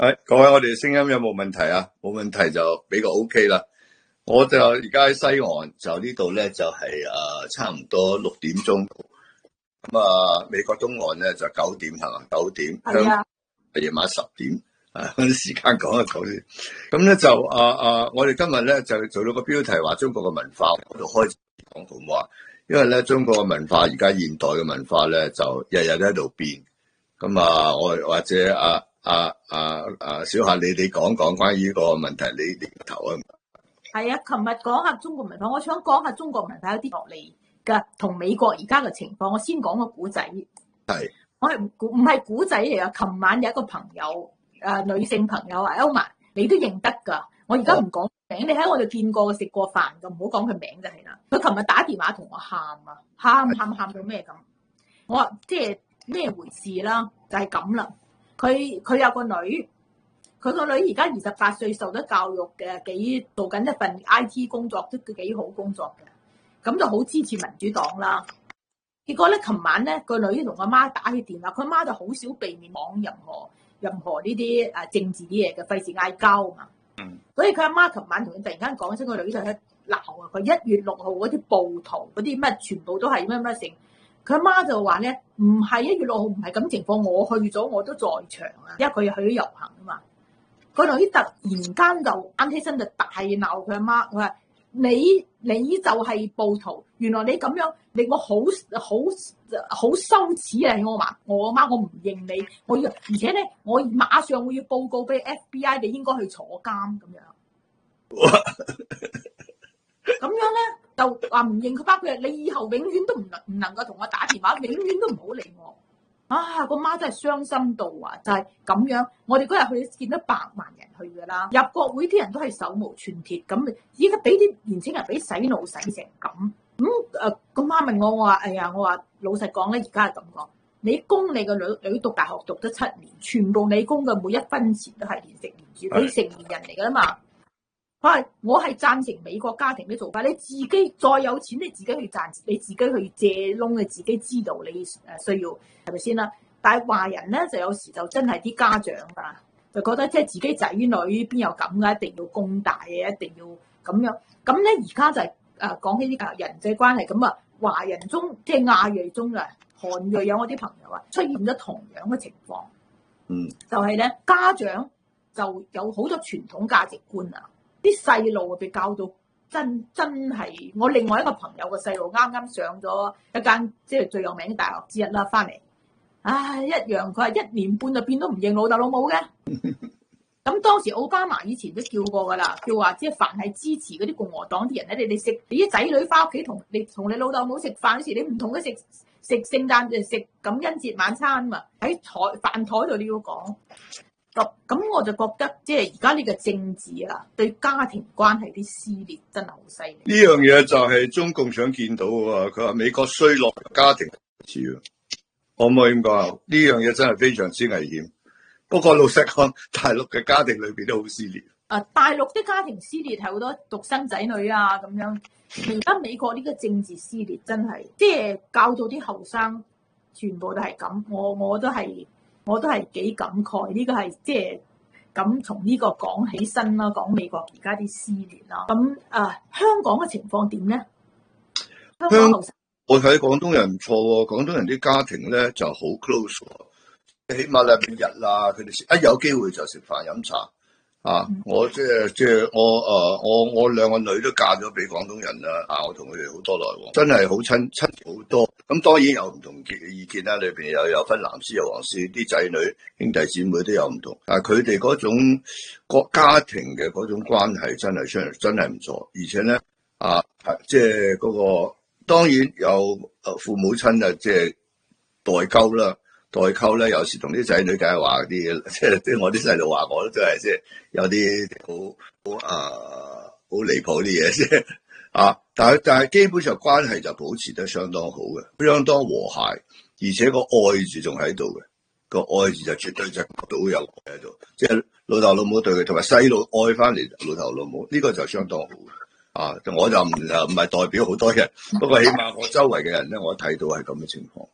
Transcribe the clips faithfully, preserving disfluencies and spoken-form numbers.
誒，各位，我哋聲音有冇問題啊？冇問題就比較 OK 啦。我就而家喺西岸，就呢度咧就係、是、誒、呃、差唔多六點鐘。咁啊，美國東岸咧就九點係嘛？九點， 係啊， 夜晚十點。啊，啲時間講一講先。咁咧就啊啊，我哋今日咧就做到個標題話中國嘅文化，我度開始講普通話。因為咧中國嘅文化而家現代嘅文化咧就日日都喺度變。咁啊，我或者啊。啊啊啊！小夏，你哋講講關於呢個問題，你你頭啊？ 係啊，琴日講下中國文化，我想講下中國文化有啲落嚟嘅，同美國而家嘅情況。我先講個古仔。 係， 我係唔係古仔嚟啊？琴晚有一個朋友，誒、呃，女性朋友啊 Elma， 你都認得噶。我而家唔講名，你喺我度見過食過飯噶，唔好講佢名就係啦。佢琴日打電話同我喊啊，喊喊喊到咩咁？我話即係咩回事啦？就係咁啦。佢佢有個女，佢個女而家二十八歲，受咗教育嘅，幾做緊一份 I T 工作，都幾好工作嘅，咁就好支持民主黨啦。結果咧，琴晚咧個女同阿媽打起電話，佢阿媽就好少避免講任何任何呢啲誒政治啲嘢嘅，費事嗌交啊嘛。嗯。所以佢阿媽琴晚同佢突然間講聲，個女就喺鬧啊！佢一月六號嗰啲暴徒嗰啲乜，全部都係乜乜成。佢阿媽就話咧，唔係一月六號唔係咁情況，我去咗我都在場啊，因為佢去咗遊行啊嘛。個女突然間就啱起身就大鬧佢阿媽，佢話你你就係暴徒，原來你咁樣令我好好好羞恥啊！我話我阿媽，我唔認你，我要而且咧，我馬上會要報告俾 F B I， 你應該去坐監咁樣。咁樣咧。就話唔認佢，包括你以後永遠都唔能唔能夠同我打電話，永遠都唔好理我。啊，個媽真係傷心到啊！就係、是、咁樣，我哋嗰日去見到百萬人去噶啦，入國會啲人都係手無寸鐵咁，依家俾啲年青人俾洗腦洗成咁。咁誒，個媽問我，我話哎呀，我話老實講咧，而家係咁講，你供你個女女讀大學讀咗七年，全部你供嘅每一分錢都係連食連住，佢成年人嚟噶啦嘛。係，我係贊成美國家庭嘅做法。你自己再有錢，你自己去賺，你自己去借窿，你自己知道你誒需要係咪先啦？但係華人咧就有時就真係啲家長啊，就覺得即係自己仔女邊有咁嘅，一定要供大嘅，一定要咁樣。咁咧而家就係誒講起啲人際關係咁啊，華人中即係亞裔中啊，韓裔有我啲朋友啊，出現咗同樣嘅情況。嗯，就係咧家長就有好多傳統價值觀啊。啲細路被教到真真係，我另外一個朋友個細路啱啱上咗一間即係最有名嘅大學之一啦，翻嚟，唉一樣，佢話一年半就變都唔認老豆老母嘅。咁當時奧巴馬以前都叫過噶啦，叫話即係凡係支持嗰啲共和黨啲人咧，你哋食你啲仔女翻屋企同你同你老豆老母食飯嗰時，你唔同佢食食聖誕就食感恩節晚餐嘛，喺台飯台度你要講。咁咁我就覺得，即係而家呢個政治啊，對家庭關係啲撕裂真係好犀利。 呢樣嘢就係中共想見到嘅。佢話美國衰落家庭似啊，可唔可以咁講啊？呢樣嘢真係非常之危險。不過老實講，大陸嘅家庭裏邊都好撕裂。 啊，大陸啲家庭撕裂係好多獨生仔女啊咁樣。而家美國呢個政治撕裂真係，即係教到啲後生全部都係咁。我我都係。我都係幾感慨，呢、這個係即係咁從呢個講起身啦，講美國而家啲撕裂啦。咁啊，香港嘅情況點咧？香港後生， 我睇廣東人唔錯喎，廣東人啲家庭咧就好 close 喎，起碼禮拜日啦，佢哋一有機會就食飯飲茶。啊！我即係即係我誒、呃，我我兩個女都嫁咗俾廣東人啦。啊，我同佢哋好多來往，真係好親親好多。咁當然有唔同嘅意見啦，裏邊又有分藍絲有黃絲，啲仔女兄弟姊妹都有唔同。但係佢哋嗰種個家庭嘅嗰種關係真係真係真係唔錯，而且咧啊，即係嗰個當然有誒父母親啊，即係代溝啦。代溝咧，有時同啲仔女梗係話啲，即係即係我啲細路話我都係即係有啲好好啊好離譜啲嘢先啊！但係但係基本上關係就保持得相當好嘅，相當和諧，而且個愛字仲喺度嘅，個愛字就絕對就都有喺度，即係老豆老母對佢，同埋細路愛翻嚟老豆老母，呢個就相當好啊！我就唔唔係代表好多人，不過起碼我周圍嘅人咧，我睇到係咁嘅情況。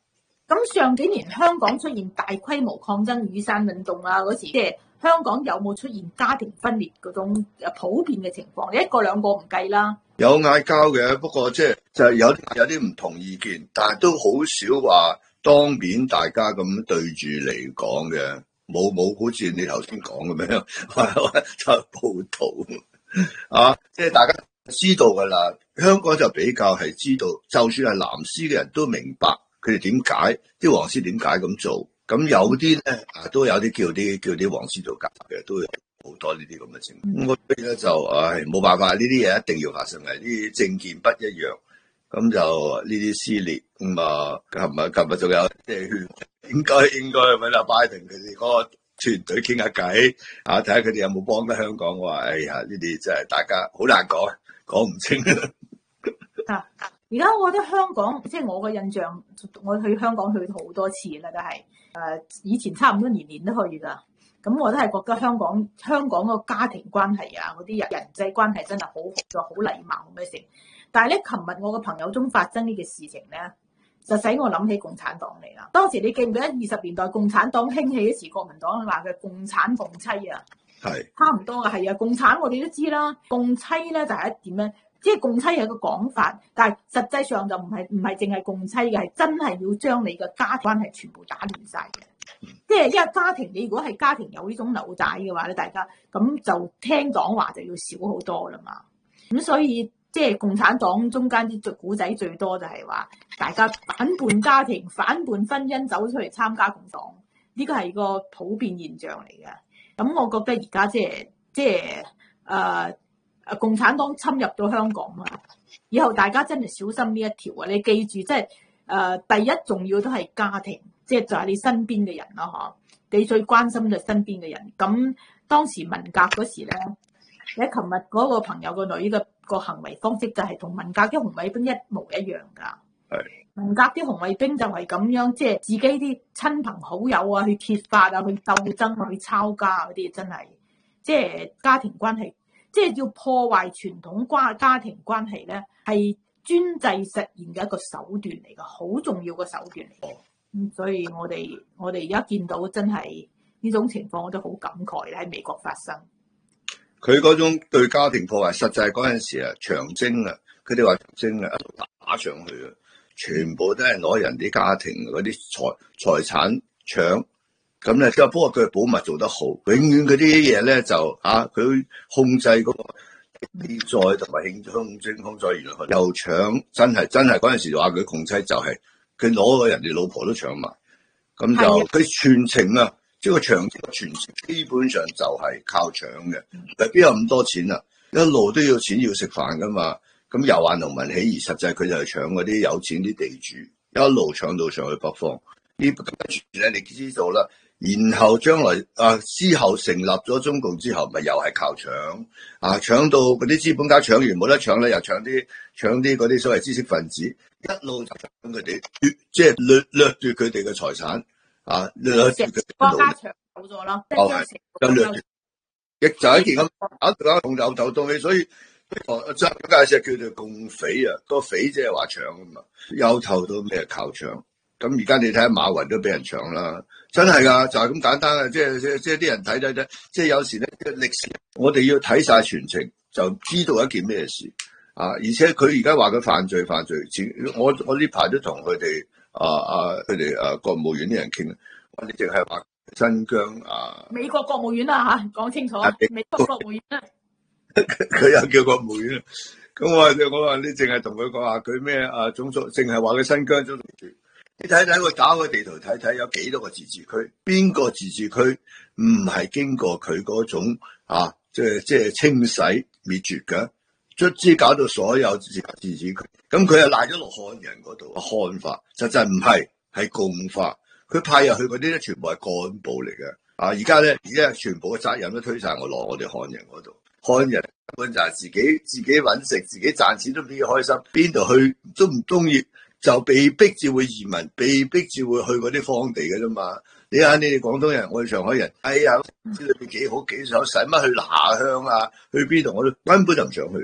咁上幾年香港出現大規模抗爭雨傘運動啊，嗰時即係香港有冇出現家庭分裂嗰種誒普遍嘅情況？你一個兩個唔計啦。 有嗌交嘅，不過即係就係有有啲唔同意見，但係都好少話當面大家咁對住嚟講嘅，冇冇好似你頭先講咁樣，就報道啊！即係大家知道㗎啦，香港就比較係知道，就算係藍絲嘅人都明白佢哋點解啲黃絲點解咁做。咁有啲咧啊，都有啲叫啲叫啲黃絲做假嘅，都有好多呢啲咁嘅情況。咁所以咧就唉冇辦法，呢啲嘢一定要發生嘅，呢啲政見不一樣，咁就呢啲撕裂咁啊。琴日琴日仲有即係應該應該揾阿拜登佢哋嗰個團隊傾下偈啊，睇下佢哋有冇幫得香港。我話哎呀，呢啲真係大家好難講，講唔清啊！而家我覺得香港即係我嘅印象，我去香港去好多次啦，都係誒以前差唔多年年都去㗎。咁我都係覺得香港香港個家庭關係啊，嗰啲人人際關係真係好合作、好禮貌咁樣成。但係咧，琴日我個朋友中發生呢件事情咧，就使我諗起共產黨嚟啦。當時你記唔記得二十年代共產黨興起嗰時，國民黨話佢共產共妻啊，係差唔多嘅，係啊，共產我哋都知啦，共妻咧就係一點咧。即係共妻係一個講法，但係實際上就唔係唔係淨係共妻嘅，係真係要將你嘅家庭關係全部打亂晒嘅。即係因為家庭，你如果係家庭有呢種紐帶嘅話咧，大家咁就聽講話就要少好多啦嘛。咁所以即係共產黨中間啲古仔最多就係話，大家反叛家庭、反叛婚姻，走出嚟參加共黨，呢個係個普遍現象嚟嘅。咁我覺得而家即係即係誒。呃誒共產黨侵入到香港啊！以後大家真係小心呢一條啊！你記住，即係誒第一重要都係家庭，即係就係你身邊嘅人咯，嗬！你最關心就係身邊嘅人。咁當時文革嗰時咧，你喺琴日嗰個朋友個女嘅個行為方式就係同文革啲紅衛兵一模一樣㗎。係文革啲紅衛兵就係咁樣，即係自己啲親朋好友啊，去揭發啊，去鬥爭啊，去抄家嗰啲，真係即係家庭關係。即係要破壞傳統關家庭關係咧，係專制實現嘅一個手段嚟嘅，好重要嘅手段嚟嘅。咁、嗯、所以我哋我哋而家見到真係呢種情況，我都好感慨喺美國發生。 佢嗰種對家庭破壞，實際嗰陣時啊，長征啊，佢哋話長征啊，一路打上去啊，全部都係攞人啲家庭嗰啲財財產搶。咁咧，即係不過佢保密做得好，永遠嗰啲嘢咧就啊，佢控制嗰個記載同埋控制控制控制完又搶，真係真係嗰陣時話佢共妻就係佢攞個人哋老婆都搶埋，咁就佢全程啊，即係個長征全程基本上就係靠搶嘅，但邊有咁多錢啊？一路都要錢要食飯噶嘛，咁又話農民起義，實際佢就係搶嗰啲有錢啲地主，一路搶到上去北方。呢跟住咧，你知道啦。然後將來啊，之後成立咗中共之後，咪又係靠搶啊，搶到嗰啲資本家搶完冇得搶咧，又搶啲搶啲嗰啲所謂知識分子，一路就搶佢哋，即係掠掠奪佢哋嘅財產啊，掠奪佢哋嘅家搶走咗啦，哦係，就掠奪，亦就係一件咁啊，從頭頭到尾，所以張介石叫做共匪啊，個匪即係話搶啊嘛，由頭到尾係靠搶。咁而家你睇下馬雲都俾人搶啦，真係噶，就係咁簡單啊！即係即係即係啲人睇睇睇，即係有時咧歷史，我哋要睇晒全程，就知道一件咩事啊！而且佢而家話佢犯罪犯罪，我我呢排都同佢哋啊啊佢哋啊國務院啲人傾，我哋淨係話新疆啊，美國國務院啦吓，講清楚，美國國務院啊，佢又叫國務院，咁我話我話你淨係同佢講話佢咩啊種族，淨係話佢新疆種族主義。你睇睇佢打個地圖睇睇有幾多個自治區，邊個自治區唔係經過佢嗰種啊，即係即係清洗滅絕嘅，卒之搞到所有自自治區，咁佢又賴咗落漢人嗰度，漢化實際唔係，係共化，佢派入去嗰啲咧全部係幹部嚟嘅，啊而家咧而家全部嘅責任都推晒我落我哋漢人嗰度，漢人根本就係自己自己搵食，自己賺錢都邊開心，邊度去都唔中意。就被逼至會移民，被逼至會去嗰啲荒地嘅啫嘛。你睇你哋廣東人，我哋上海人，哎呀，知裏邊幾好幾想，使乜去拿鄉啊？去邊度我都根本就唔想去。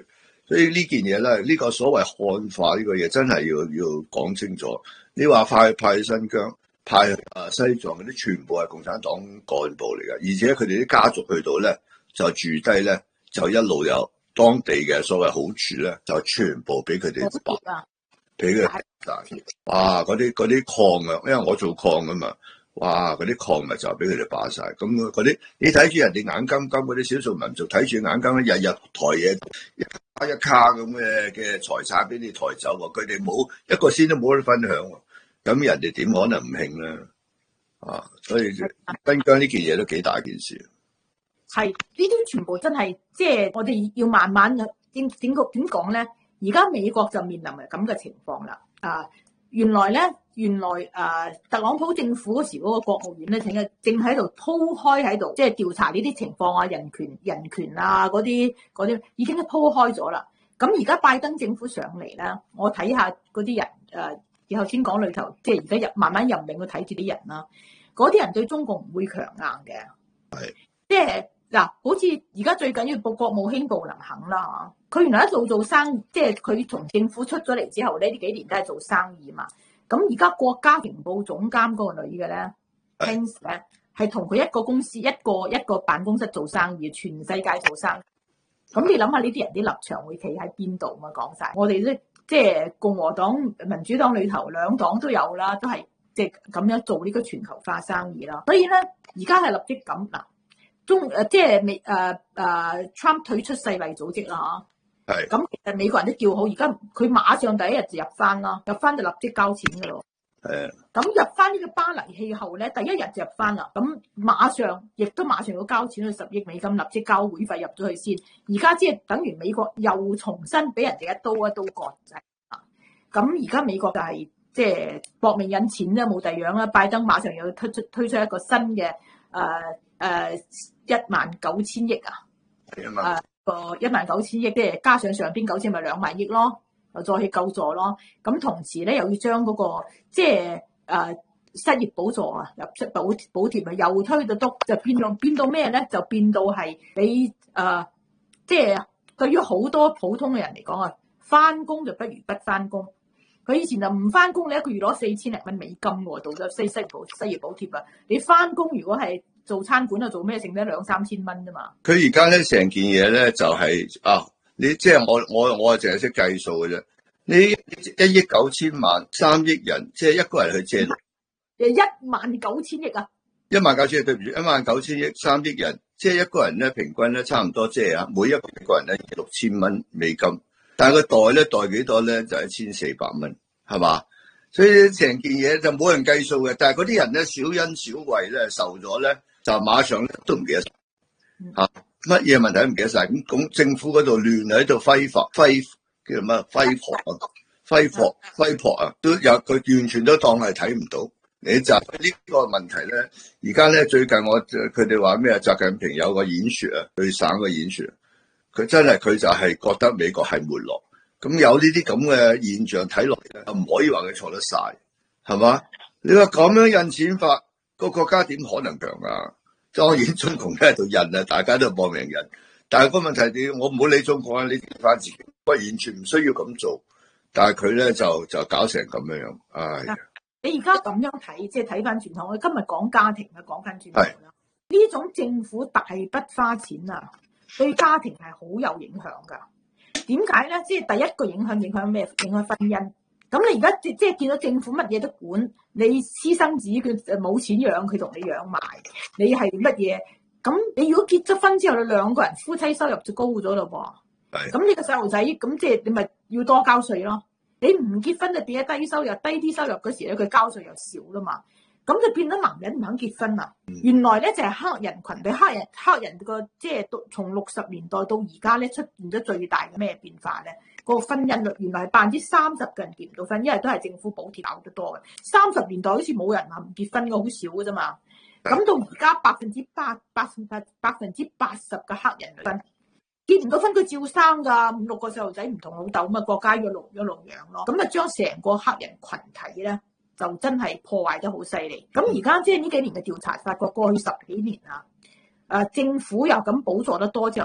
所以呢件嘢咧，呢、這個所謂漢化呢個嘢真係要要講清楚。你話派派去新疆、派去啊西藏嗰啲，全部係共產黨幹部嚟㗎，而且佢哋啲家族去到咧就住低咧，就一路有當地嘅所謂好處咧，就全部俾佢哋白，俾佢哋哇！嗰啲嗰啲礦啊，因為我做礦㗎嘛。哇！嗰啲礦咪就俾佢哋霸晒，咁嗰啲你睇住人哋眼金金嗰啲少數民族睇住眼金金，日日抬嘢一卡一卡咁嘅嘅財產俾你抬走喎，佢哋冇一個先都冇得分享喎，咁人哋點可能唔興咧？啊！所以新疆呢件嘢都幾大件事。 係呢啲全部真係即係我哋要慢慢點點個點講咧？而家美國就面臨係咁嘅情況啦。啊，原來咧。原來誒、呃、特朗普政府嗰時嗰個國務院咧，正係正喺度鋪開喺度，即係調查呢啲情況啊，人權人權啊嗰啲嗰啲已經都鋪開咗啦。咁而家拜登政府上嚟咧，我睇下嗰啲人誒，以後先講裏頭，即係而家入慢慢任命去睇住啲人啦。嗰啲人對中共唔會強硬嘅，係即係嗱，好似而家最緊要個國務卿布林肯啦，佢原來一路做生意，即係佢從政府出咗嚟之後呢，呢幾年都係做生意嘛。咁而家國家情報總監嗰個女嘅咧 Pence 咧，係同佢一個公司一個一個辦公室做生意，全世界做生意。咁你諗下呢啲人啲立場會企喺邊度嘛？講晒，我哋咧即係共和黨、民主黨裏頭兩黨都有啦，都係即係咁樣做呢個全球化生意啦。所以咧，而家係立即咁嗱，中誒即係美誒誒 Trump 退出世衛組織啦嚇。係咁，其實美國人都叫好，而家佢馬上第一日就入翻啦，入翻就立即交錢噶咯。係咁入翻呢個巴黎氣候咧，第一日就入翻啦。咁馬上亦都馬上要交錢去十億美金，立即交會費入咗去先。而家即係等於美國又重新俾人哋一刀一刀割仔啊！咁而家美國就係即係搏命印錢啦，冇第二樣啦。拜登馬上又要推出推出一個新嘅誒誒一萬九千億啊！係啊嘛。個一萬九千億，即係加上上邊九千，咪兩萬億咯，又再去救助咯。咁同時咧，又要將嗰、那個即係誒失業補助啊，入出補補貼啊，又推到篤，就變到變到咩咧？就變到係你誒、呃，即係對於好多普通嘅人嚟講啊，翻工就不如不翻工。佢以前就唔翻工，你一個月攞四千零蚊美金喎，到咗失失補失業補貼啊。你翻工如果係做餐館啊，做咩剩得兩三千蚊啫嘛？佢而家咧成件嘢咧就係、是、啊，你即係我我我係淨係識計數嘅啫。你一億九千萬三億人，即係一個人去借，誒一萬九千億啊！一萬九千億對唔住，一萬九千億三億人，即係一個人咧平均咧差唔多即係啊，每一個美國人咧六千蚊美金，但係個袋咧袋幾多咧就一千四百蚊，係嘛？所以成件嘢就冇人計數嘅，但係嗰啲人咧小恩小惠咧受咗咧。就馬上都唔記得晒嚇，乜嘢問題都唔記得晒。咁咁政府嗰度亂喺度揮霍揮叫做乜揮霍啊揮霍揮霍啊，都有佢完全都當係睇唔到。你就呢個問題咧，而家咧最近我佢哋話咩啊？習近平有個演說啊，去省個演說，佢真係佢就係覺得美國係沒落。咁有呢啲咁嘅現象睇落嚟，又唔可以話佢錯得晒，係嘛？你話咁樣印錢法？個國家點可能強啊？當然中共喺度印啊，大家都搏命印。但係個問題，你我唔好理中國啊，你睇翻自己，我完全唔需要咁做。但係佢咧就就搞成咁樣樣。唉，你而家咁樣睇，即係睇翻轉頭。我今日講家庭啊，講翻轉頭啦。呢種政府大筆花錢啊，對家庭係好有影響噶。點解咧？即係第一個影響，影響咩？影響婚姻。咁你而家即即係見到政府乜嘢都管，你私生子佢冇錢養，佢同你養埋，你係乜嘢？咁你如果結咗婚之後，你兩個人夫妻收入就高咗咯噃。係。咁你個細路仔，咁即係你咪要多交稅咯。你唔結婚就變咗低收入，低啲收入嗰時咧，佢交稅又少啦嘛。咁就變咗男人唔肯結婚啦。原來咧就係黑人群對黑人黑人個即係從六十年代到而家咧出現咗最大嘅咩變化咧？個婚姻率原來係百分之三十嘅人結唔到婚，因為都係政府補貼搞得多嘅。三十年代好似冇人話唔結婚嘅，好少嘅啫嘛。咁到而家百分之八、百分百百分之八十嘅黑人婚結唔到婚，佢照生㗎，五六個細路仔唔同老豆咁啊，國家要農要農養咯。咁啊，將成個黑人群體咧就真係破壞得好犀利。咁而家即係呢幾年嘅調查發覺，過去十幾年啊，誒政府又咁補助得多之後咧。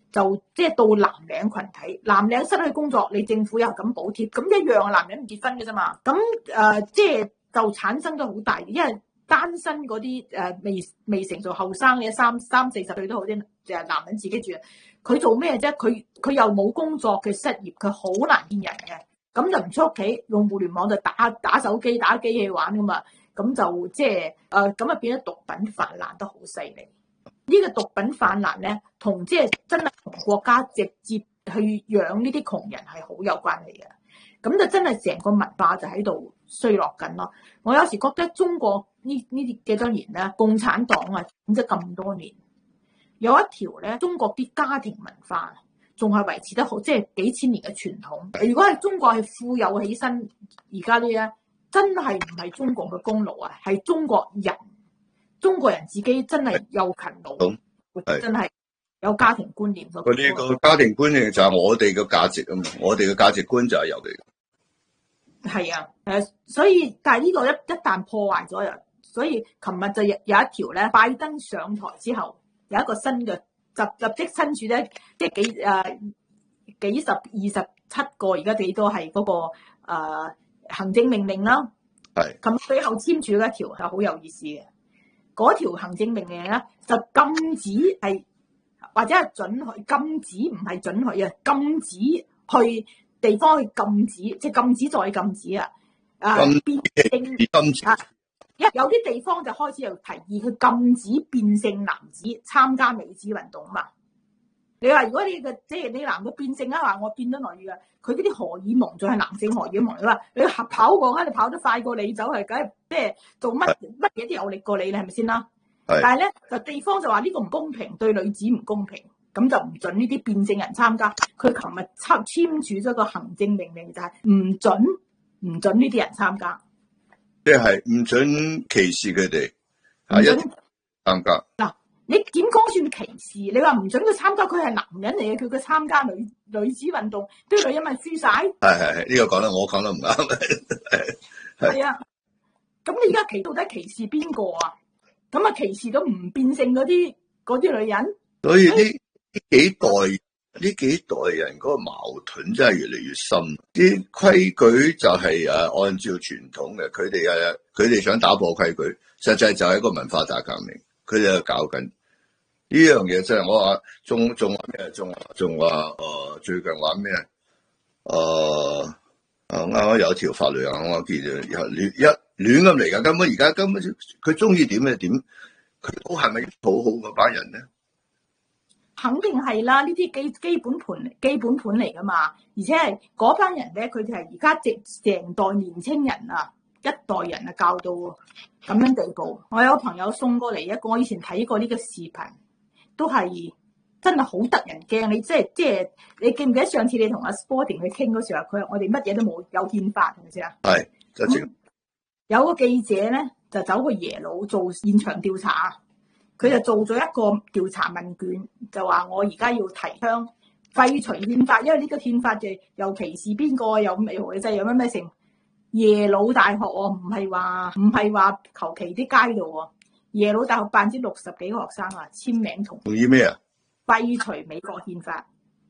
就即係到藍領群體，藍領失去工作，你政府又咁補貼，咁一樣啊，男人唔結婚嘅啫嘛。咁誒、呃，即係就產生咗好大，因為單身嗰啲誒未未成熟後生嘅三三四十歲都好啲，就係男人自己住，佢做咩啫？佢佢又冇工作嘅失業，佢好難見人嘅，咁就唔出屋企，用互聯網就打打手機、打機器玩噶嘛，咁就即係誒咁啊變咗毒品泛濫得好犀利。呢個毒品泛濫咧，同即係真係同國家直接去養呢啲窮人係好有關係嘅。咁就真係成個文化就喺度衰落緊咯。我有時覺得中國呢呢啲幾多年咧，共產黨啊，整咗咁多年，有一條咧，中國啲家庭文化仲係維持得好，即係幾千年嘅傳統。如果係中國係富有起身，而家呢咧真係唔係中國嘅功勞啊，係中國人。中國人自己真係又勤勞，真係有家庭觀念。 嗰啲個家庭觀念就係我哋嘅價值啊嘛，我哋嘅價值觀就係由嚟。 係啊，誒，所以但係呢個一一旦破壞咗，又所以琴日就有有一條咧，拜登上台之後有一個新嘅立立即身處咧，即係幾誒、呃、幾十二十七個，而家幾多係嗰、那個誒、呃、行政命令啦。係。咁最後簽署嘅一條係好有意思嘅。嗰條行政命令咧，就禁止係或者係准許，禁止唔係准許啊，禁止去地方去禁止，即係禁止再禁止啊！啊，變性啊，因為有啲地方就開始又提議去禁止變性男子參加女子運動嘛。你話如果你嘅即係你男嘅變性啊，話我變咗女嘅，佢嗰啲荷爾蒙仲係男性荷爾蒙，你話你合跑過啊，你跑得快過你走係，梗係即係做乜乜嘢都有力過你，你係咪先啦？但係咧就地方就話呢個唔公平，對女子唔公平，咁就唔准呢啲變性人參加。佢琴日簽簽署咗個行政命令，就係唔准唔准呢啲人參加， 即係唔准歧視佢哋，唔准參加嗱。你點講算歧視？你話唔准佢參加，佢係男人嚟嘅，佢佢參加女女子運動，啲女人咪輸晒。係係係，呢個講得我講得唔啱。係係啊，咁你而家歧到底歧視邊個啊？咁啊歧視到唔變性嗰啲嗰啲女人。 所以呢呢幾代呢幾代人嗰個矛盾真係越嚟越深。啲規矩就係誒按照傳統嘅，佢哋誒佢哋想打破規矩，實際就係一個文化大革命，佢哋喺度搞緊。呢樣嘢真係我話仲仲話咩？仲仲話誒最近話咩？誒誒啱啱有條法律啊，我記住一亂一亂咁嚟噶，根本而家根本佢中意點就點，佢都係咪好好嗰班人咧？ 肯定係啦，呢啲基基本盤基本盤嚟噶嘛，而且係嗰班人咧，佢哋係而家直成代年青人啊，一代人啊教到咁樣地步。我有個朋友送過嚟一個，我以前睇過呢個視頻。都係真係好得人驚，你即係即係你記唔記得上次你同阿 Sporting 去傾嗰時候，佢話我哋乜嘢都冇，有憲法係咪先啊？係， 就有個記者咧就走去耶魯做現場調查，佢就做咗一個調查問卷，就話我而家要提倡廢除憲法，因為呢個憲法就又歧視邊個，又咩何制，有乜咩成耶魯大學喎，唔係話唔係話求其啲街度喎。耶魯大學百分之六十幾個學生啊簽名同同意咩啊？ 廢除美國憲法。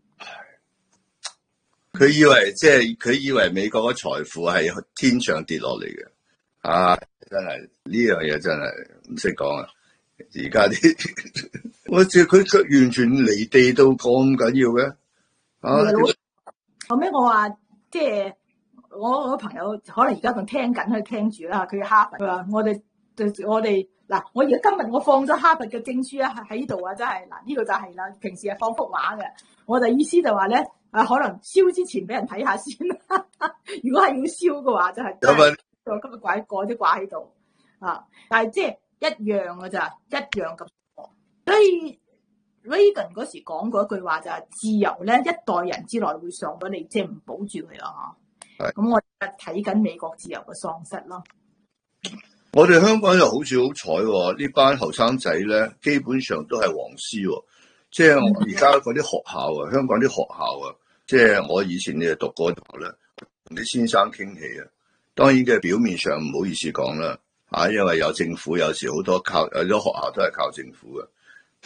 佢以為即係佢以為美國嘅財富係天上跌落嚟嘅，啊！真係呢樣嘢真係唔識講啊！而家啲我知佢佢完全離地到咁緊要嘅啊！ 後尾我話即係我我朋友可能而家仲聽緊，佢聽住啦。佢哈佛，佢話我哋我哋。嗱，我而家今日我放咗哈佛嘅證書啊喺度啊，真係嗱呢個就係啦。平時係放幅畫嘅，我哋意思就話咧，啊可能燒之前俾人睇下先。如果係要燒嘅話，就係、是、我今日掛掛啲掛喺度啊。但係即係一樣嘅咋，一樣咁。所以 Reagan 嗰時講過一句話就係自由咧，一代人之內會喪咗你，即係唔保住佢咯嚇。咁我睇緊美國自由嘅喪失咯。 我哋香港又好似好彩喎，呢班後生仔咧，基本上都係黃絲喎。即係而家嗰啲學校啊，香港啲學校啊，即係我以前你哋讀過頭咧，同啲先生傾偈啊。當然嘅表面上唔好意思講啦，啊，因為有政府，有時好多靠有啲學校都係靠政府嘅。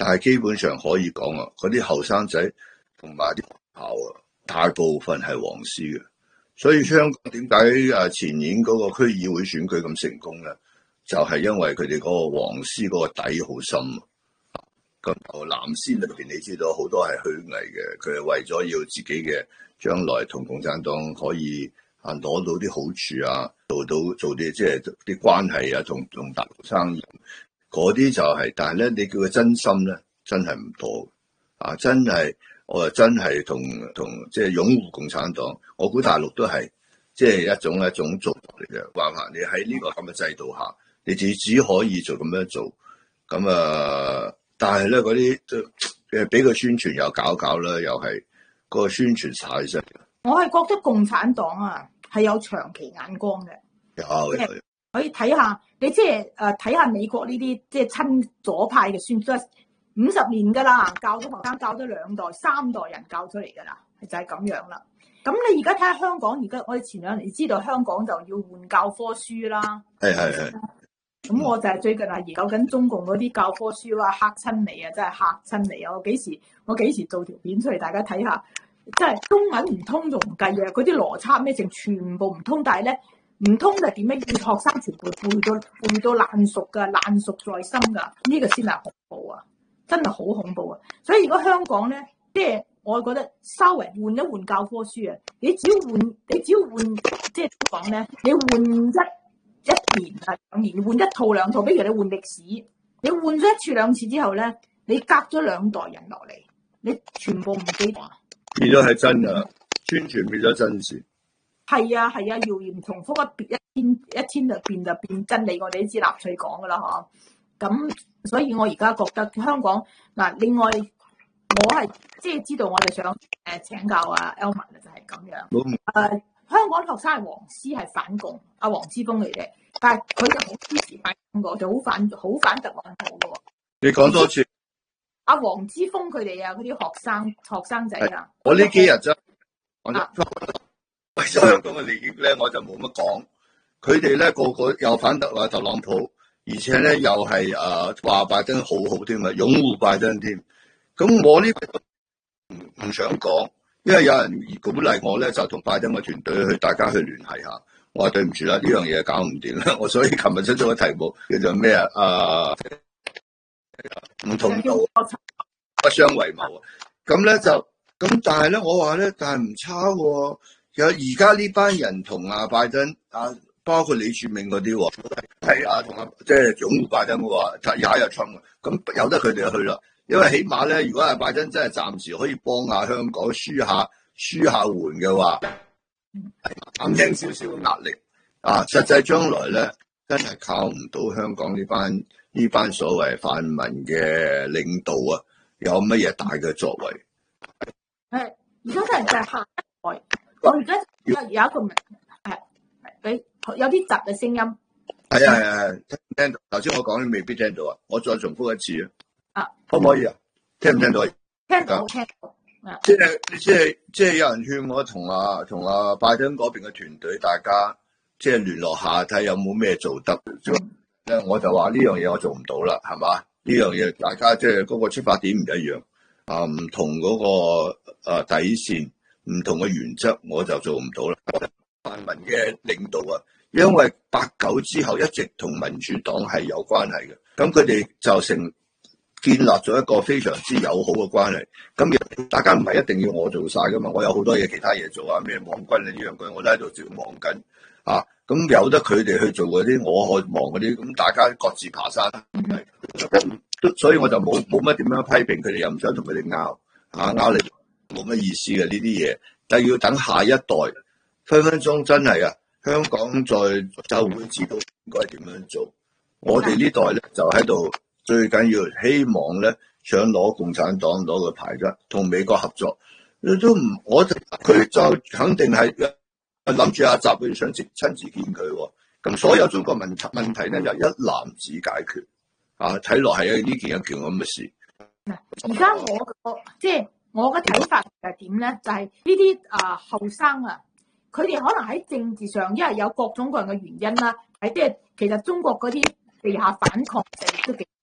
但係基本上可以講啊，嗰啲後生仔同埋啲學校啊，大部分係黃絲嘅。所以香港點解誒前年嗰個區議會選舉咁成功咧？就係、是、因為佢哋嗰個黃絲嗰個底好深。咁藍絲裏邊你知道好多係虛偽嘅，佢係為咗要自己嘅將來同共產黨可以啊攞到啲好處啊，做到做啲即係啲關係啊，同同大陸生意嗰啲就係、是，但係咧你叫佢真心咧，真係唔多啊！真係我係真係同同即係擁護共產黨，我估大陸都係即係一種一種做法嚟嘅。話下你喺呢個咁嘅制度下，你只只可以做咁樣做，咁啊〜但係咧，嗰啲誒俾佢宣傳又搞搞啦，又係個宣傳晒晒。 我係覺得共產黨啊係有長期眼光嘅， 有有可以睇下你即係誒睇下美國呢啲即係親左派嘅宣傳，五十年㗎啦，教咗學生教咗兩代三代人教出嚟㗎啦，就係咁樣啦。咁你而家睇下香港，而家我哋前兩年知道香港就要換教科書啦， 係係係。 咁我就係最近係研究緊中共嗰啲教科書啦，嚇親你啊！真係嚇親你啊！我幾時我幾時做條片出嚟，大家睇下，真係中文唔通仲唔計啊！嗰啲邏輯咩剩全部唔通，但係咧唔通就點樣要學生全部背到背到爛熟㗎，爛熟在心㗎，呢個先係恐怖啊！真係好恐怖啊！所以如果香港咧，即係我覺得稍微換一換教科書啊，你只要換你只要換，即係點講咧？你換一。一年啊兩年換一套兩套，比如你換歷史，你換咗一次兩次之後咧，你隔咗兩代人落嚟，你全部唔記得， 變咗係真噶，宣傳變咗真事。 係啊係啊，謠言重複一變一天一天就變就變真理，我哋都知納粹講噶啦嗬。咁所以我而家覺得香港嗱，另外我係即係知道我哋想誒請教阿 Elman 就係咁樣。誒、呃，香港學生係黃絲係反共，阿黃之鋒嚟嘅，但係佢就好支持反共個，就好反好反特朗普嘅。 你講多次。 阿黃之鋒佢哋啊，嗰啲學生學生仔啊， 我呢幾日啫，我啊， 為咗香港嘅利益咧，我就冇乜講。佢哋咧個個又反特話特朗普，而且咧又係誒話拜登好好添啊，擁護拜登添。咁我呢個唔唔想講，因為有人鼓勵我咧，就同拜登嘅團隊去大家去聯繫下。我話對唔住啦，呢樣嘢搞唔掂啦。我所以琴日出咗個題目叫做咩啊？啊，唔同道不相為謀啊！咁咧就咁，但係咧我話咧，但係唔差喎。有而家呢班人同阿拜登啊，包括李柱銘嗰啲，係啊，同阿即係擁護拜登嘅話，踩入侵嘅。咁由得佢哋去啦，因為起碼咧，如果阿拜登真係暫時可以幫下香港輸下輸下援嘅話，減輕少少嘅壓力啊。實際將來咧，真係靠唔到香港呢班呢班所謂泛民嘅領導啊，有乜嘢大嘅作為？ 係而家真係就係下一代。我而家有有一個問題係俾有啲窒嘅聲音。 係啊係啊係，聽唔聽到？頭先我講你未必聽到啊，我再重複一次啊。啊，可唔可以啊？聽唔聽到？ 聽到聽到。 即係即係即係有人勸我同啊同啊拜登嗰邊嘅團隊，大家即係聯絡下睇有冇咩做得。咧、嗯、我就話呢樣嘢我做唔到啦，係嘛？呢樣嘢大家即係嗰個出發點唔一樣啊，唔同嗰、個、啊、底線。唔同嘅原則我就做唔到啦。泛民嘅領導啊，因為八九之後一直同民主黨係有關係嘅，咁佢哋就成建立咗一個非常之友好嘅關係。咁大家唔係一定要我做晒噶嘛，我有好多嘢其他嘢做啊，咩網軍啊呢樣嘢，我都喺度照忙緊啊。咁由得佢哋去做嗰啲，我去忙嗰啲，咁大家各自爬山。所以我就冇冇乜點樣批評佢哋，又唔想同佢哋拗啊拗嚟。冇乜意思嘅呢啲嘢，但係要等下一代，分分鐘真係啊！香港再就會知道應該點樣做。我哋呢代咧就喺度最緊要希望咧，想攞共產黨攞個牌啫，同美國合作都唔，我佢就肯定係諗住阿習佢想親親自見佢，咁所有中國問題問題咧就一籃子解決啊！睇落係呢件一件咁嘅事。 而家我即係。我嘅睇法係點咧？就係呢啲啊後生啊，佢哋可能喺政治上，因為有各種各樣嘅原因啦。喺即係其實中國嗰啲地下反抗勢力都幾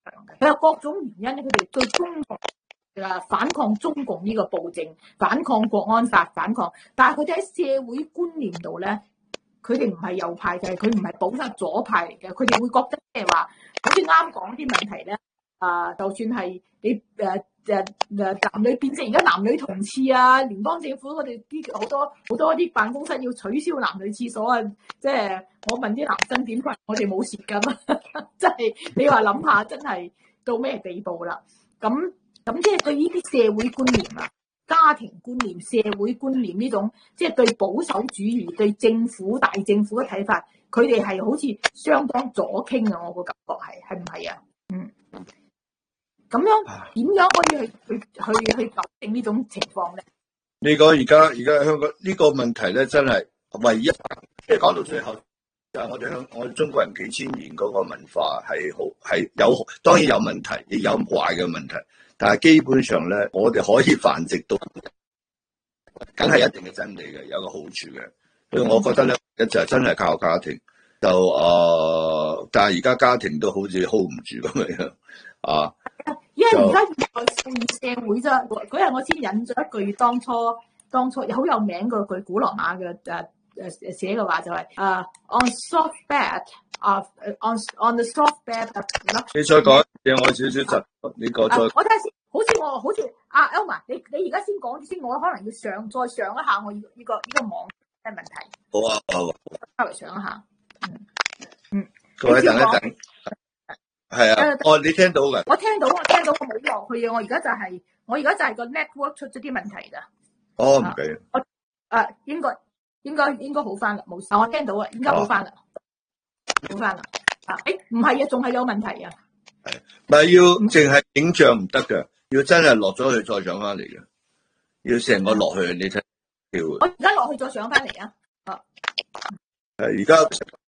嘅。佢有各種原因咧，佢哋對中國誒反抗中共呢個暴政，反抗國安法，反抗。但係佢哋喺社會觀念度咧，佢哋唔係右派嘅，佢唔係保守左派嚟嘅，佢哋會覺得即係話，好似啱講啲問題咧，啊，就算係你誒誒誒男女變性，而家男女同廁啊，聯邦政府我哋啲好多好多啲辦公室要取消男女廁所啊，即係我問啲男生點解，我哋冇事㗎嘛，即係你話諗下，真係到咩地步啦？咁咁即係對呢啲社會觀念啊、家庭觀念、社會觀念呢種，即係對保守主義、對政府大政府嘅睇法，佢哋係好似相當左傾啊！我個感覺係係唔係啊？嗯。咁樣點樣可以去去去去糾正呢種情況咧？ 你講而家而家香港呢個問題咧，真係唯一，即係講到最後，就係我哋香我哋中國人幾千年嗰個文化係好係有，當然有問題，亦有壞嘅問題，但係基本上咧，我哋可以繁殖到，梗係一定嘅真理嘅，有個好處嘅。所以我覺得咧，一就係真係靠家庭，就誒、呃，但係而家家庭都好似 hold 唔住咁樣啊。 因為而家現代社會啫，嗰日我先引咗一句當初當初好有名嗰句古羅馬嘅誒誒寫嘅話就係、是、啊、uh, on soft bed 啊、uh, on on the soft bed。 你再講，讓我少少窒，你講再。 我睇下先，好似我好似阿 Elma，你你而家先講先，我可能要上再上一下我呢、這個呢、這個網嘅問題。 好啊，好啊， 稍微上一下。嗯嗯， 各位等一等。係啊，哦，你聽到嘅？ 我聽到，我聽到，我冇落去啊！我而家就係、是，我而家就係個 network 出咗啲問題㗎。 哦，唔俾。 我誒應該應該應該好翻啦，冇事。我聽到啊，應該好翻啦，好翻啦。啊，誒唔係啊，仲係有問題啊。 係，唔係要淨係影像唔得嘅，要真係落咗去再上翻嚟嘅，要成個落去你睇。 我而家落去再上翻嚟啊！啊， 係而家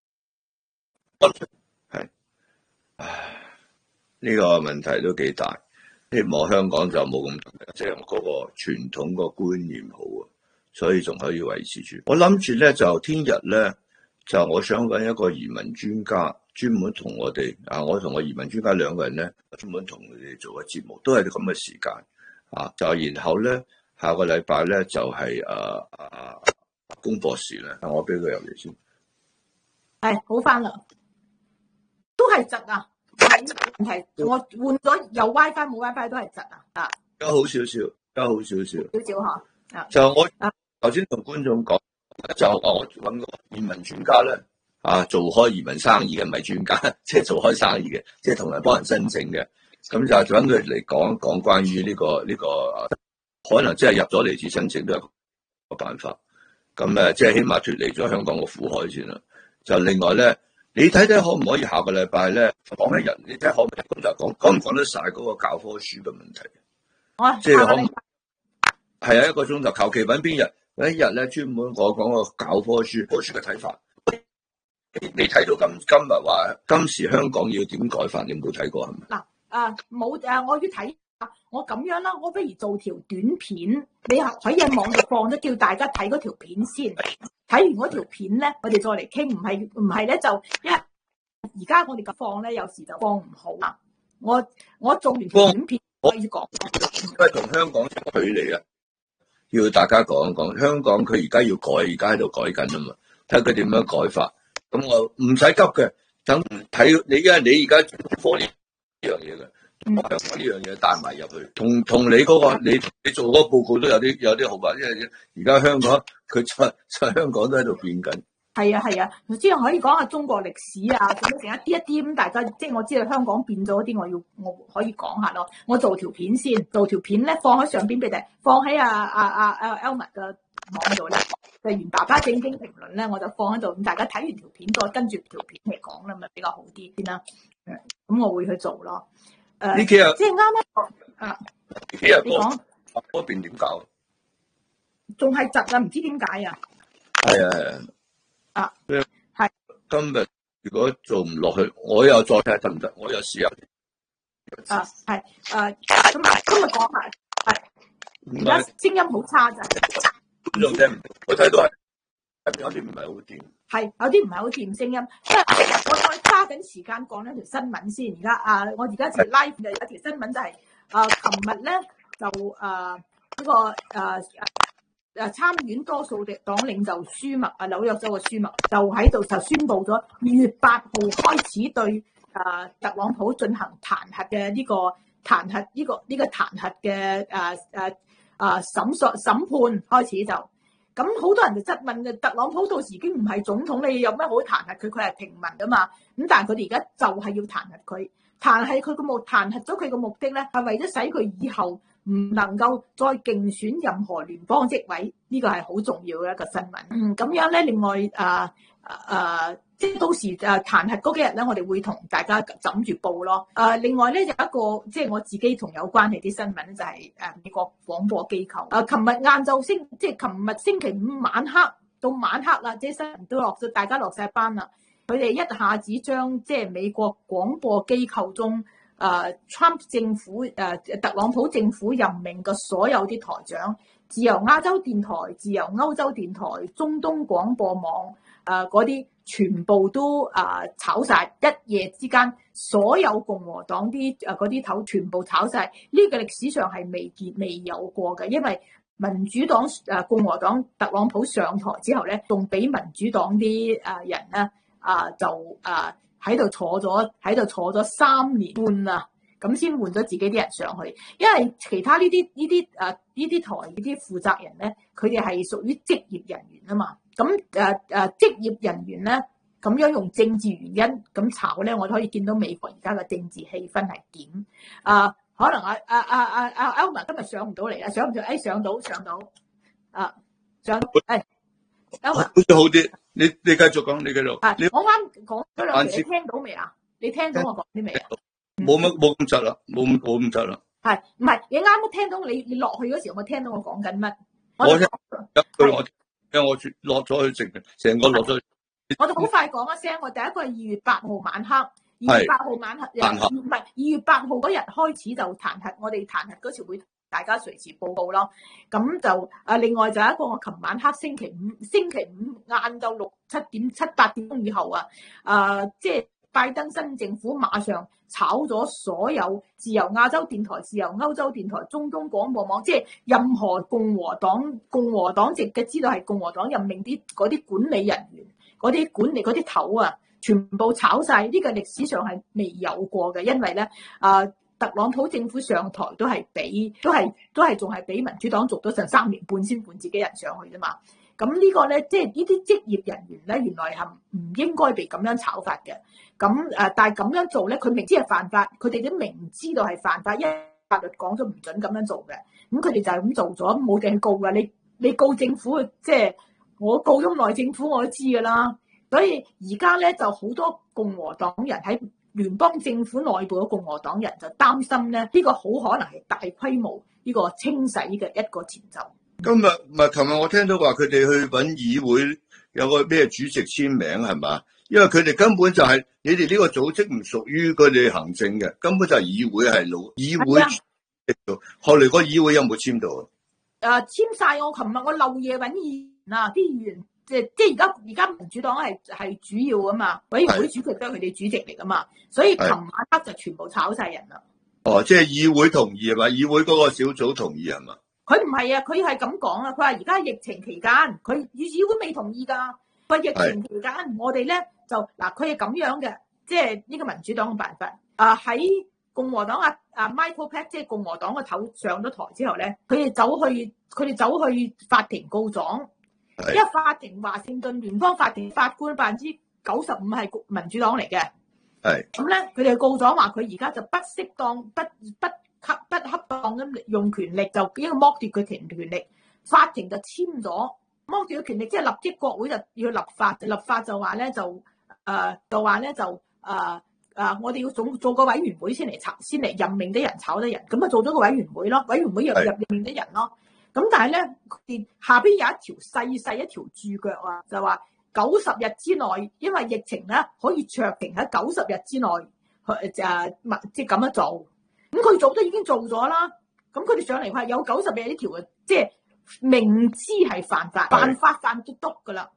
係。唉，呢個問題都幾大，希望香港就冇咁，即係嗰個傳統個觀念好啊，所以仲可以維持住。我諗住咧就聽日咧就我想揾一個移民專家，專門同我哋啊，我同個移民專家兩個人咧，專門同佢哋做個節目，都係咁嘅時間啊。就然後咧下個禮拜咧就係誒誒龔博士咧，我俾佢入嚟先。 係好翻啦。都係窒啊！問題我換咗有 WiFi 冇 WiFi 都係窒啊！啊， 而家好少少，而家好少少， 少少嗬。啊， 就我頭先同觀眾講，就我揾個移民專家咧，啊，做開移民生意嘅，唔係專家，即係做開生意嘅，即係同人幫人申請嘅。咁就揾佢嚟講講關於呢個呢個，可能即係入咗嚟至申請都係個辦法。咁誒，即係起碼脫離咗香港個苦海先啦。就另外咧。你睇睇可唔可以下個禮拜咧講一日？你睇可唔可以咁就講講唔講得晒嗰個教科書嘅問題？ 啊， 即係可係啊，一個鐘頭求其揾邊日揾一日咧，專門我講個教科書，教科書嘅睇法。你睇到今今日話今時香港要點改法？你冇睇過係咪？嗱， 啊冇誒，我要睇。我咁樣啦，我不如做條短片，你可以喺網度放咗，叫大家睇嗰條片先。睇完嗰條片咧，我哋再嚟傾。唔係唔係咧，就因為而家我哋嘅放咧，有時就放唔好啊。我我做完條短片可以講， 因為同香港距離啊，要大家講一講。香港佢而家要改，而家喺度改緊啊嘛，睇下佢點樣改法。咁我唔使急嘅，等睇你而家你而家科呢樣嘢嘅。香港呢樣嘢帶埋入去，同同你嗰、那個你你做嗰個報告都有啲有啲好吧？因為而家香港佢在在香港都喺度變緊。係啊係啊，之後可以講下中國歷史啊，咁樣成一啲一啲咁，大家即係我知道香港變咗啲，我要我可以講下咯。我做條片先，做條片咧放喺上邊俾你，放喺阿阿阿阿 Elma 嘅網度咧。就原爸爸正經評論咧，我就放喺度，咁大家睇完條片再跟住條片嚟講啦，咪比較好啲先啦。咁我會去做咯。誒，呢幾日即係啱啱啊！ 呢幾日你講嗰邊點搞？ 仲係窒啊！唔知點解啊？ 係啊係啊！ 啊，係今日如果做唔落去，我又再睇下得唔得？我又試下。 啊，係誒，咁啊，今日講埋係而家聲音好差咋？ 觀眾聽唔到，我睇到係有啲唔係好掂， 係有啲唔係好掂聲音。因為我我揸緊時間講呢條新聞先。而家啊，我而家條 live 就有條新聞就係、是、啊，琴日咧就誒呢、啊這個誒誒誒參院多數嘅黨領袖舒默啊，紐約州嘅舒默就喺度就宣布咗二月八號開始對誒、啊、特朗普進行彈劾嘅呢個彈劾呢、這個呢、這個彈劾嘅誒誒誒審索審判開始就。咁好多人就質問嘅，特朗普到時已經唔係總統，你有咩好彈劾佢？佢係平民㗎嘛。咁但係佢哋而家就係要彈劾佢，彈劾佢個目彈劾咗佢個目的咧，係為咗使佢以後唔能夠再競選任何聯邦職位。呢個係好重要嘅一個新聞。嗯，咁樣咧，另外啊啊，即係到時誒彈劾嗰幾日咧，我哋會同大家枕住報咯。誒，另外咧有一個即係我自己同有關係啲新聞就係誒美國廣播機構。誒，琴日晏晝星即係琴日星期五晚黑到晚黑啦，即係新聞都落咗，大家落晒班啦。佢哋一下子將即係美國廣播機構中誒 Trump 政府誒特朗普政府任命嘅所有啲台長，自由亞洲電台、自由歐洲電台、中東廣播網誒嗰啲。全部都啊炒晒，一夜之間所有共和黨啲誒嗰啲頭全部炒晒，呢個歷史上係未見未有過嘅。因為民主黨誒共和黨特朗普上台之後咧，仲俾民主黨啲誒人咧啊就誒喺度坐咗喺度坐咗三年半啊，咁先換咗自己啲人上去。因為其他呢啲呢啲誒呢啲台呢啲負責人咧，佢哋係屬於職業人員啊嘛。咁誒誒職業人員咧，咁樣用政治原因咁炒咧，我哋可以見到美國而家嘅政治氣氛係點啊？可能啊啊啊啊啊 Elma 今日上唔到嚟啦，上唔上？誒上到上到啊上到誒 Elma 好似好啲，你你繼續講，你繼續。 啊，我啱講咗兩句，你聽到未啊？你聽到我講啲未啊？ 冇乜冇咁窒啦，冇冇咁窒啦。 係唔係？你啱啱聽到你你落去嗰時候，我聽到我講緊乜？ 我聽一句我。因為我落咗去成成個落咗去， 我哋好快講一聲。我第一個係二月八號晚黑，二月八號晚黑，唔係二月八號嗰日開始就彈劾，我哋彈劾嗰時會大家隨時報告咯。咁就啊，另外就一個我琴晚黑星期五，星期五晏晝六七點七八點鐘以後啊，啊即係拜登新政府馬上炒咗所有自由亞洲電台、自由歐洲電台、中東廣播網，即係任何共和黨共和黨籍嘅，知道係共和黨任命啲嗰啲管理人員、嗰啲管理嗰啲頭啊，全部炒晒。呢個歷史上係未有過嘅，因為咧啊，特朗普政府上台都係俾都係都係仲係俾民主黨做咗成三年半先換自己人上去啫嘛。咁呢個咧，即係呢啲職業人員咧，原來係唔應該被咁樣炒法嘅。咁誒，但係咁樣做咧，佢明知係犯法，佢哋都明知道係犯法，因為法律講咗唔準咁樣做嘅。咁佢哋就係咁做咗，冇地去告㗎。你你告政府，即係我告咗內政府，我都知㗎啦。所以而家咧就好多共和黨人喺聯邦政府內部嘅共和黨人就擔心咧，呢個好可能係大規模呢個清洗嘅一個前奏。 今日唔係琴日我聽到話佢哋去揾議會有個咩主席簽名係嘛？因為佢哋根本就係、是、你哋呢個組織唔屬於佢哋行政嘅，根本就係議會係老議會。後嚟個議會有冇簽到啊？誒簽晒，我琴日我漏夜揾議員啊，啲議員即係即係而家而家民主黨係係主要㗎嘛，委員會主席都係佢哋主席嚟㗎嘛，所以琴晚黑就全部炒晒人啦。哦， 即係議會同意係嘛？議會嗰個小組同意係嘛？ 佢唔係啊，佢係咁講啊。佢話而家疫情期間，佢議會未同意㗎。佢疫情期間，我哋咧就嗱，佢係咁樣嘅，即係呢個民主黨嘅辦法。啊，喺共和黨啊啊 Michael Pack 即係共和黨個頭上咗台之後咧，佢哋走去佢哋走去法庭告狀。因為法庭華盛頓聯邦法庭法官百分之九十五係民主黨嚟嘅。係咁咧，佢哋告狀話佢而家就不適當不不。不恰當咁用權力，就因為剝奪佢權權力，法庭就簽咗剝奪佢權力，即係立即國會就要立法，立法就話咧就誒、呃、就話咧就誒誒、呃呃、我哋要做做個委員會先嚟炒，先嚟任命啲人炒啲人，咁啊做咗個委員會咯，委員會又任命啲人咯，咁但係咧下邊有一條細細一條注腳啊，就話九十日之內，因為疫情咧可以酌情喺九十日之內去誒物即係咁樣做。咁佢做都已經做咗啦，咁佢哋上嚟話有九十日呢條嘅，即係明知係犯法，犯法犯到篤噶啦。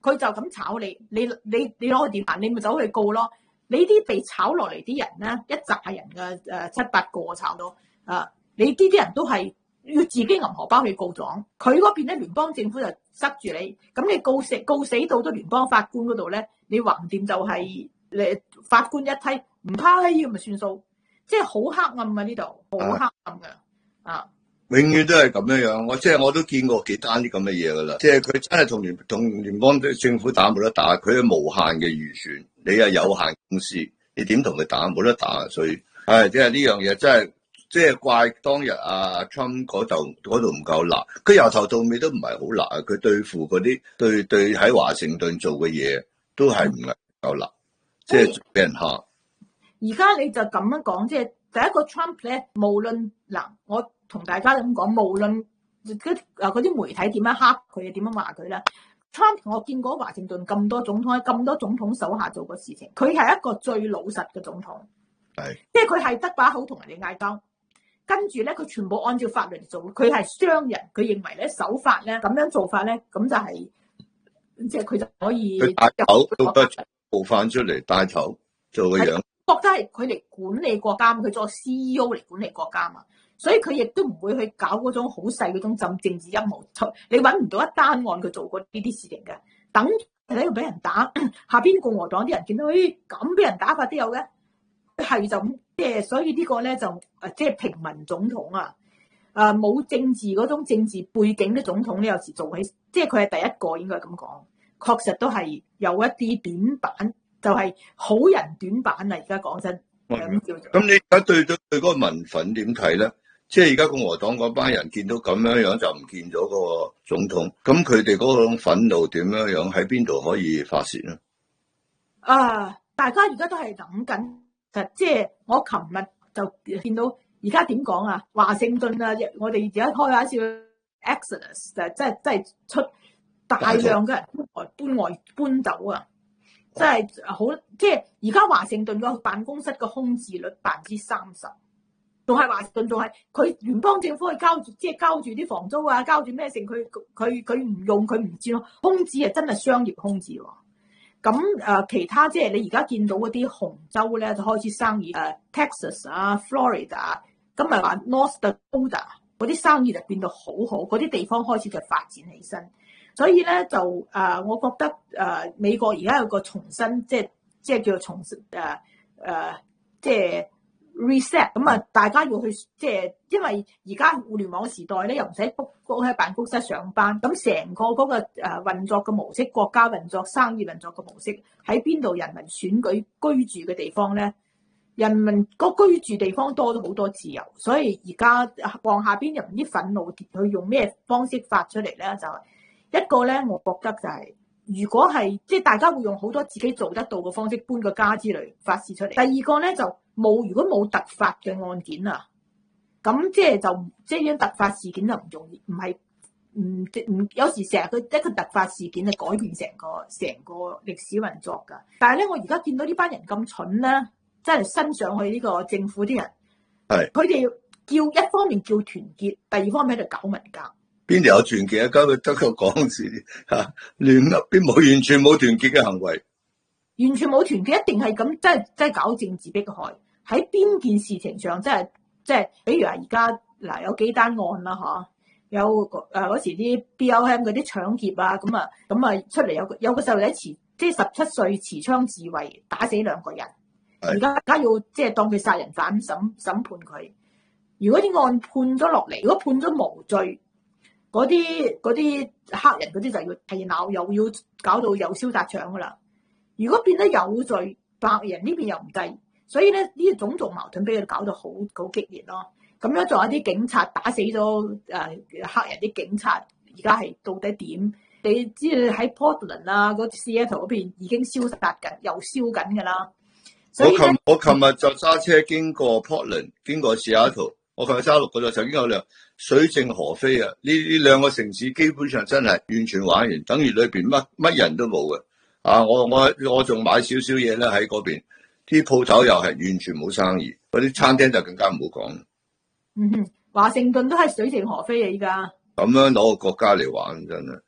佢就咁炒你，你你你攞個電話，你咪走去告咯。你啲被炒落嚟啲人咧，一紮人嘅誒、呃、七八個炒到啊！你呢啲人都係要自己銀荷包去告狀，佢嗰邊咧聯邦政府就塞住你，咁你告死告死到都聯邦法官嗰度咧，你橫掂就係、是、誒法官一睇唔批咁咪算數，即係好黑暗啊呢度，好黑暗嘅啊！ 永遠都係咁樣樣，我即係我都見過幾單啲咁嘅嘢噶啦，即係佢真係同聯同聯邦政府打冇得打，佢係無限嘅預算，你係有限公司，你點同佢打冇得打，所以係即係呢樣嘢真係即係怪當日阿 Trump 嗰度嗰度唔夠辣，佢由頭到尾都唔係好辣，佢對付嗰啲對對喺華盛頓做嘅嘢都係唔係夠辣，即係俾人嚇。 而家你就咁樣講，即係第一個 Trump 咧，無論嗱我。同大家咁講，無論嗰嗰啲媒體點樣黑佢，點樣話佢咧 ，Trump 我見過華盛頓咁多總統喺咁多總統手下做過事情，佢係一個最老實嘅總統， 係，即係佢係得把口同人哋嗌交，跟住咧佢全部按照法律嚟做，佢係商人，佢認為咧守法咧咁樣做法咧，咁就係即係佢就可以帶頭都不冒犯出嚟，帶頭做個樣， 覺得係佢嚟管理國家，佢做 C E O 嚟管理國家嘛。所以佢亦都唔會去搞嗰種好細嗰種政政治陰謀，你揾唔到一單案佢做過呢啲事情嘅。等喺度俾人打，下邊共和黨啲人見到，咦咁俾人打法都有嘅，係就即係所以呢個咧就誒即係平民總統啊，誒冇政治嗰種政治背景嘅總統咧，有時做起即係佢係第一個應該咁講，確實都係有一啲短板，就係、是、好人短板啊！而家講真，咁叫做。 咁你而家對對對嗰個民憤點睇咧？即係而家共和黨嗰班人見到咁樣樣就唔見咗個總統，咁佢哋嗰種憤怒點樣樣喺邊度可以發泄咧？ 啊！大家而家都係諗緊，就即係我琴日就見到而家點講啊？華盛頓啊，我哋而家開下笑 Exodus 就即係即係出大量嘅人搬外搬外搬走啊！即係好即係而家華盛頓個辦公室個空置率百分之三十。仲係華盛頓，仲係佢聯邦政府去交住，即係交住啲房租啊，交住咩剩，佢佢佢唔用，佢唔知咯。空置啊，真係商業空置喎。咁誒、呃，其他即係你而家見到嗰啲紅州咧，就開始生意誒、呃、，Texas 啊、Florida，咁咪話 North Dakota 嗰啲生意就變到好好，嗰啲地方開始就發展起身。所以咧就誒、呃，我覺得誒、呃、美國而家有個重新，即係即係叫做重誒誒、呃呃，即係。reset 咁啊！大家要去即係，因為而家互聯網時代咧，又唔使 book book 喺辦公室上班，咁成個嗰個誒運作嘅模式，國家運作、生意運作嘅模式喺邊度？人民選舉居住嘅地方咧，人民個居住地方多咗好多自由，所以而家往下邊人啲憤怒去用咩方式發出嚟咧？就係一個咧，我覺得就係、是。如果係即係大家會用好多自己做得到嘅方式搬個家之類發泄出嚟。第二個咧就冇，如果冇突發嘅案件啊，咁即係就即係啲突發事件就唔容易，唔係唔唔有時成日佢一個突發事件就改變成個成個歷史運作㗎。但係咧，我而家見到呢班人咁蠢咧，真係伸上去呢個政府啲人，係佢哋叫一方面叫團結，第二方面喺度搞文革。 邊度有團結啊？交佢得個講字嚇，亂噏邊冇完全冇團結嘅行為， 完全冇團結，一定係咁，即係即係搞政治迫害。喺邊件事情上，即係即係，比如話而家嗱有幾單案啦嚇，有誒嗰時啲 B L M 嗰啲搶劫啊，咁啊咁啊出嚟有個有個細路仔持即係十七歲持槍自衛，打死兩個人。而家而家要即係當佢殺人犯審審判佢。如果啲案判咗落嚟，如果判咗無罪。嗰啲嗰啲黑人嗰啲就要係鬧，又要搞到又燒搭搶噶啦。如果變得有罪，白人呢邊又唔制，所以咧呢啲種族矛盾俾佢搞到好好激烈咯。咁樣仲有啲警察打死咗誒、呃、黑人啲警察，而家係到底點？你知喺 Portland 啊，嗰 Seattle 嗰邊已經燒殺緊，又燒緊噶啦。 我琴我琴日就揸車經過 Portland， 經過 Seattle。我琴日揸六個鐘，曾經有兩水靜河飛啊！呢呢兩個城市基本上真係完全玩完，等於裏邊乜乜人都冇嘅。啊，我我我仲買少少嘢咧喺嗰邊，啲鋪頭又係完全冇生意，嗰啲餐廳就更加唔好講。 嗯哼，華盛頓都係水靜河飛啊！依家咁樣攞個國家嚟玩真係。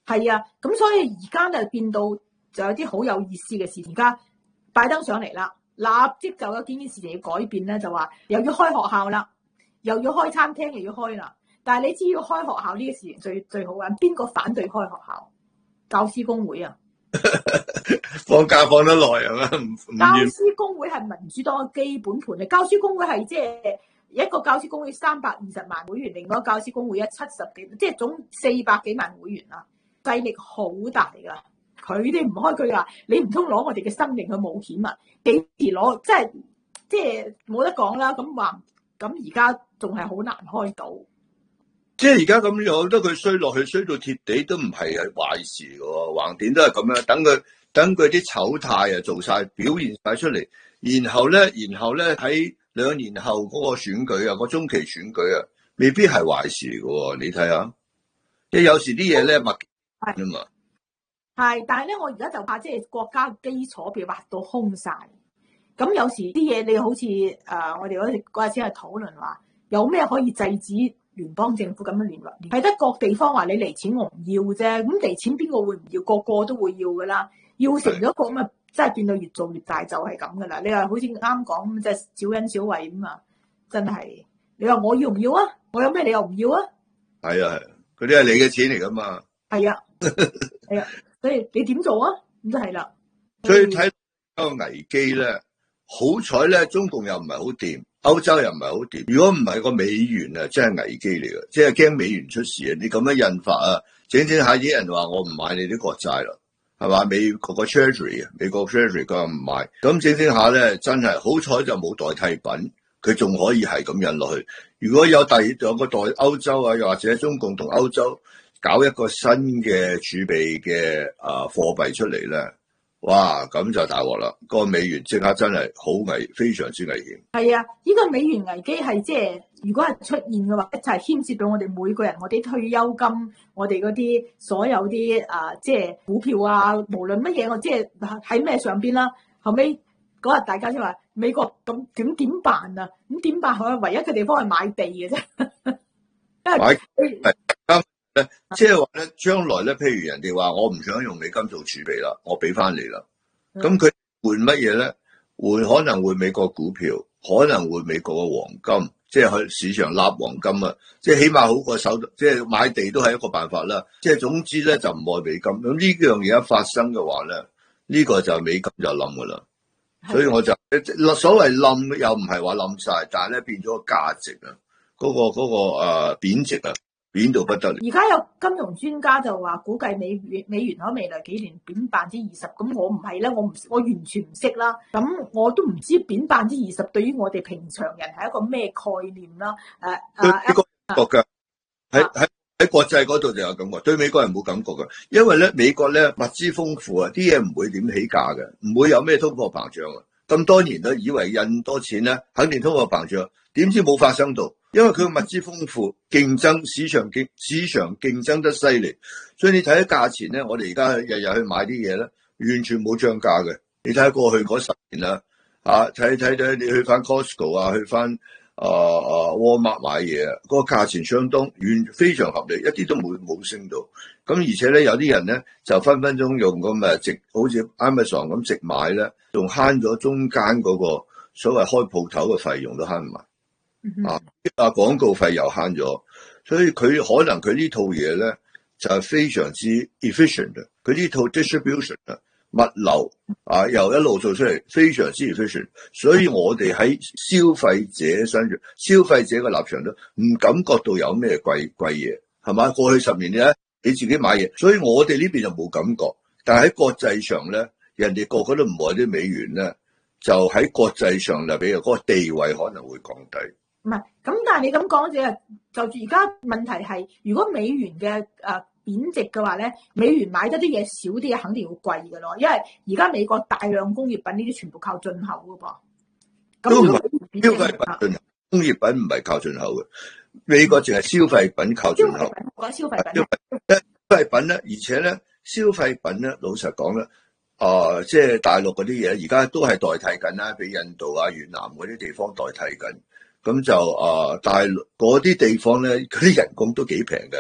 係啊，咁所以而家就變到就有啲好有意思嘅事。而家拜登上嚟啦，立即就有件件事情要改變咧，就話又要開學校啦，又要開餐廳，又要開啦。但係你知要開學校呢個事情最最好玩，邊個反對開學校？教師工會啊！ 放假放得耐係嘛？ 教師工會係民主黨嘅基本盤嚟，教師工會係即係一個教師工會三百二十萬會員，另外一個教師工會一七十幾，即係總四百幾萬會員啦，勢力好大噶。佢哋唔開佢話，你唔通攞我哋嘅生命去冒險啊？幾時攞？即係即係冇得講啦。咁話咁而家仲係好難開到。 即係而家咁樣，我覺得佢衰落去，衰到貼地都唔係係壞事嘅喎，橫掂都係咁樣。等佢等佢啲醜態啊做晒表現晒出嚟，然後咧，然後咧喺兩年後嗰個選舉啊，個中期選舉啊，未必係壞事嘅喎。你睇下，即係有時啲嘢咧，默啊嘛。 係，但係咧，我而家就怕即係國家基礎被挖到空晒。咁有時啲嘢你好似誒、呃，我哋嗰日嗰日先係討論話，有咩可以制止聯邦政府咁樣聯絡？係得各地方話你嚟錢我唔要啫，咁嚟錢邊個會唔要？個個都會要噶啦，要成咗個咁啊，真係變到越做越大，就係咁噶啦。你話好似啱講咁，即係小恩小惠咁啊，真係。你話我要唔要啊？我有咩理由唔要啊？係啊，嗰啲係你嘅錢嚟噶嘛？ 係啊，係啊，所以你點做啊？咁就係啦。 所以睇個危機咧，好彩咧，中共又唔係好掂。歐洲又唔係好掂，如果唔係個美元啊，真係危機嚟嘅，即係驚美元出事啊！你咁樣印發啊，整整下啲人話我唔買你啲國債啦，係嘛？美國個 Treasury 啊，美國 Treasury 佢又唔買，咁整整下咧，真係好彩就冇代替品，佢仲可以係咁印落去。如果有第有個代歐洲啊，又或者中共同歐洲搞一個新嘅儲備嘅啊貨幣出嚟咧。哇，咁就大鑊啦！個美元即刻真係好危，非常之危險。係啊，呢、這個美元危機係即係，如果係出現嘅話，就係牽涉到我哋每個人，我哋退休金，我哋嗰啲所有啲啊，即係股票啊，無論乜嘢，我即係喺咩上邊啦。後尾嗰日大家先話美國咁點點辦啊？咁點辦？佢唯一嘅地方係買地嘅啫。 買係即係話咧，將來咧，譬如人哋話我唔想用美金做儲備啦，我俾翻你啦。咁佢換乜嘢咧？換可能換美國股票，可能換美國嘅黃金，即係去市場納黃金啊！即係起碼好過手，即係買地都係一個辦法啦。即係總之咧，就唔愛美金。咁呢樣嘢一發生嘅話咧，呢、這個就美金就冧噶啦。所以我就所謂冧又唔係話冧晒，但係咧變咗個價值啊，嗰、那個嗰、那個誒貶、呃、值啊。貶到不得了。 而家有金融專家就話，估計美元美元喺未來幾年貶百分之二十。咁我唔係咧，我唔我完全唔識啦。咁我都唔知貶百分之二十對於我哋平常人係一個咩概念啦。誒誒， 美國嘅喺喺喺國際嗰度就有感覺，對美國人冇感覺嘅，因為咧美國咧物資豐富啊，啲嘢唔會點起價嘅，唔會有咩通貨膨脹啊。咁多年都以為印多錢咧，肯定通貨膨脹，點知冇發生到。因為佢物資豐富，競爭市場競市場競爭得犀利，所以你睇下價錢咧，我哋而家日日去買啲嘢咧，完全冇漲價嘅。你睇下過去嗰十年啦，啊睇睇睇，你去翻 Costco 啊，去翻啊啊 Walmart 買嘢啊，嗰個價錢相當完非常合理，一啲都冇冇升到。咁而且咧，有啲人咧就分分鐘用咁誒直，好似 Amazon 咁直買咧，仲慳咗中間嗰個所謂開鋪頭嘅費用都慳埋。啊！啊廣告費又慳咗，所以佢可能佢呢套嘢咧就係非常之 efficient 嘅。佢呢套 distribution 啊，物流啊又一路做出嚟，非常之 efficient。所以我哋喺消費者身上，消費者嘅立場都唔感覺到有咩貴貴嘢，係嘛？過去十年咧，你自己買嘢，所以我哋呢邊就冇感覺。但係喺國際上咧，人哋個個都唔愛啲美元咧，就喺國際上就比如嗰個地位可能會降低。 唔係，咁但係你咁講就就住而家問題係，如果美元嘅誒貶值嘅話咧，美元買得啲嘢少啲嘢，肯定要貴嘅咯。因為而家美國大量工業品呢啲全部靠進口嘅噃。 都唔係消費品進口，工業品唔係靠進口嘅。美國淨係消費品靠進口。 講消費品。 消費品咧，而且咧，消費品咧，老實講咧，啊、呃，即係大陸嗰啲嘢，而家都係代替緊啦，俾印度啊、越南嗰啲地方代替緊。咁就啊、呃，大陸嗰啲地方咧，嗰啲人工都幾平嘅，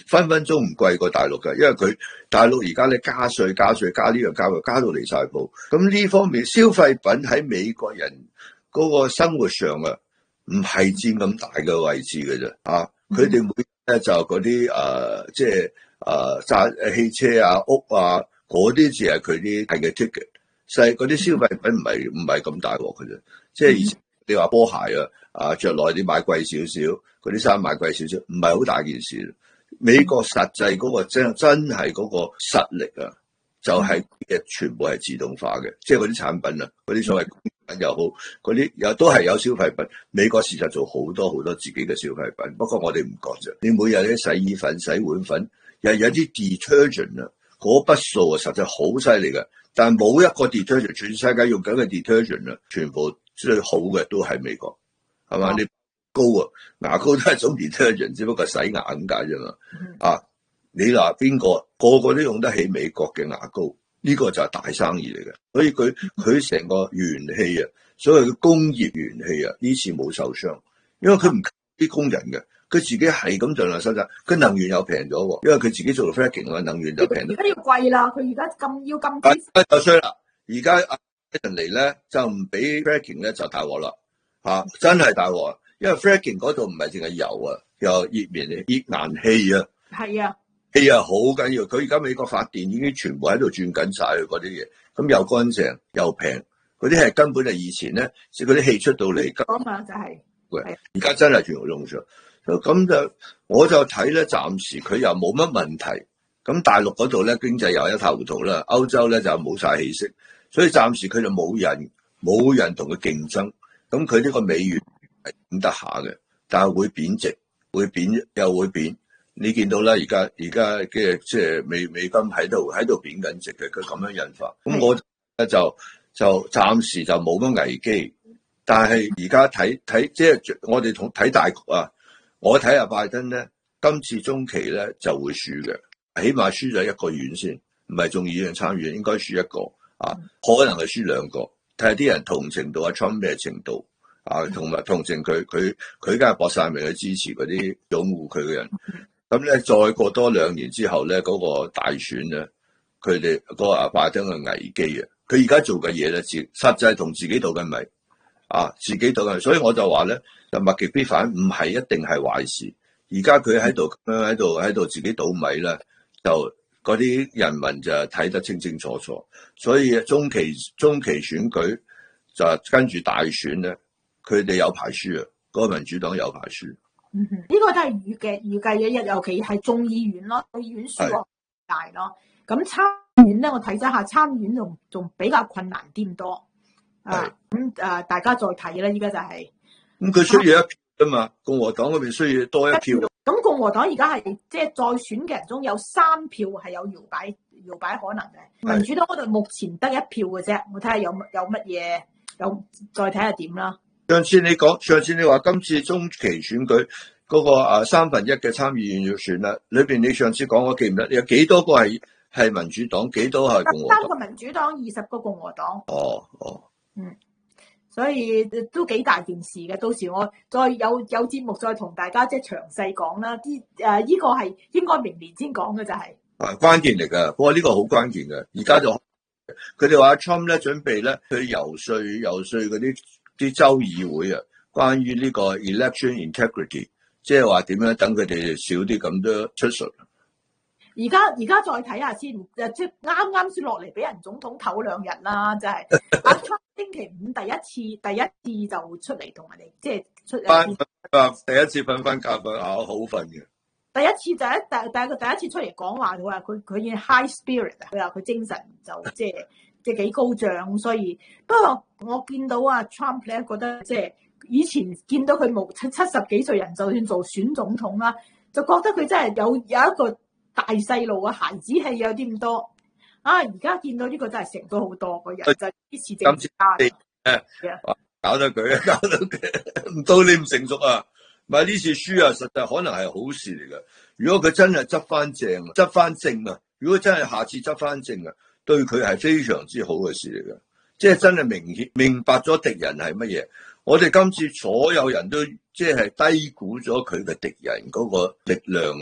分分鐘唔貴過大陸㗎，因為佢大陸而家咧加稅加稅加呢樣加嗰，加到離晒譜。咁呢方面消費品喺美國人嗰個生活上啊，唔係佔咁大嘅位置嘅啫。啊，佢哋每日咧就嗰啲誒，即係誒揸汽車啊、屋啊嗰啲，只係佢啲係嘅 ticket。細嗰啲消費品唔係唔係咁大鑊嘅啫。即係以前你話波鞋啊，啊著耐啲買貴少少，嗰啲衫買貴少少，唔係好大件事。美國實際嗰個真真係嗰個實力啊，就係、是、嘅全部係自動化嘅，即係嗰啲產品啊，嗰啲所謂工品又好，嗰啲又都係有消費品。美國事實做好多好多自己嘅消費品，不過我哋唔覺啫。你每日啲洗衣粉、洗碗粉，又有啲 detergent 啊，嗰筆數啊實在好犀利嘅。但係冇一個 detergent，全世界用緊嘅 detergent 啊，全部最好嘅都係美國，係嘛？你膏啊，牙膏都係種 detergent，只不過洗牙咁解啫嘛。啊，你話邊個個個都用得起美國嘅牙膏，呢、這個就係大生意嚟嘅。所以佢佢成個元氣啊，所謂嘅工業元氣啊，呢次冇受傷，因為佢唔啲工人嘅，佢自己係咁盡量收窄，佢能源又平咗，因為佢自己做到 fracking 啊，能源就平咗。 而家要貴啦，佢而家咁要咁貴就衰啦。而家人嚟咧就唔俾 fracking 咧就大鑊啦，吓、啊、真係大鑊。因為 fracking 嗰度唔係淨係油啊，又熱棉熱岩氣啊， 係啊， 氣啊好緊要。佢而家美國發電已經全部喺度轉緊晒嗰啲嘢，咁又乾淨又平，嗰啲係根本係以前咧，即係嗰啲氣出到嚟。 咁啊就係、是， 而家真係全部用上，咁就我就睇咧，暫時佢又冇乜問題。咁大陸嗰度咧經濟又一塌糊塗啦，歐洲咧就冇晒氣息，所以暫時佢就冇人冇人同佢競爭。咁佢呢個美元係咁得下嘅，但係會貶值，會貶又會貶。你見到啦，而家而家嘅即係美美金喺度喺度貶緊值嘅，佢咁樣印法。咁我咧就就暫時就冇乜危機，但係而家睇睇即係我哋同睇大局啊。我睇下拜登咧，今次中期咧就會輸嘅，起碼輸咗一個縣先，唔係眾議院參議院，應該輸一個啊，可能係輸兩個。睇下啲人同情度啊，Trump 咩程度啊，同埋同情佢，佢佢梗係搏晒命去支持嗰啲擁護佢嘅人。咁咧，再過多兩年之後咧，嗰、嗰個大選咧，佢哋嗰個阿拜登嘅危機啊，佢而家做嘅嘢咧，實實際同自己賭緊米啊，自己賭緊，所以我就話咧，就物極必反，唔係一定係壞事。而家佢喺度咁樣喺度喺度自己賭米咧，就嗰啲人民就睇得清清楚楚。所以中期中期選舉就跟住大選咧，佢哋有排輸啊，嗰、嗰個民主黨有排輸。 嗯哼，呢、這個都係預計預計嘅，尤其係眾議院咯，眾議院輸個大咯。咁參議院咧，我睇咗下參議院仲仲比較困難啲咁多。啊，咁誒，大家再睇啦，依家就係、是。咁佢需要一票啫嘛，共和黨嗰邊需要多一票。 咁共和黨而家係即係再選嘅人中有三票係有搖擺搖擺可能嘅，民主黨嗰度目前得一票嘅啫。我睇下有有乜嘢，有再睇下點啦。 上次你講，上次你話今次中期選舉嗰、那個啊三分一嘅參議院要選啦，裏邊你上次講我記唔得，有幾多個係係民主黨，幾多係共和黨？ 三個民主黨，二十個共和黨。 哦哦， 嗯，所以都幾大件事嘅。到時我再有有節目再同大家即係詳細講啦。啲誒呢個係應該明年先講嘅就係、是。 啊，關鍵嚟噶，不過呢個好關鍵嘅。而家就佢哋話 Trump 咧準備咧去游說游說嗰啲。啲州議會啊，關於呢個 election integrity， 即係話點樣等佢哋少啲咁多出術。 而家而家再睇下先，誒即係啱啱先落嚟俾人總統唞兩日啦，就係阿 Trump 星期五第一次第一次就出嚟同人哋即係出翻第一次瞓翻覺瞓啊，好瞓嘅。 第一次就一第第一個第一次出嚟講話，佢話佢佢已經 high spirit 啊，佢話佢精神就即係。即係幾高漲，所以不過我見到啊 Trump 咧，覺得即係以前見到佢冇七七十幾歲人，就算做選總統啦，就覺得佢真係有有一個大細路嘅孩子氣有啲咁多啊！而家見到呢個真係成咗好多個人，就呢次政治家誒， 搞到佢，搞到佢唔到你唔成熟啊！唔係呢次輸啊，實在可能係好事嚟㗎。如果佢真係執翻正，執翻正啊！如果真係下次執翻正啊！對佢係非常之好嘅事嚟嘅，即係真係明顯明白咗敵人係乜嘢。我哋今次所有人都即係低估咗佢嘅敵人嗰個力量啊！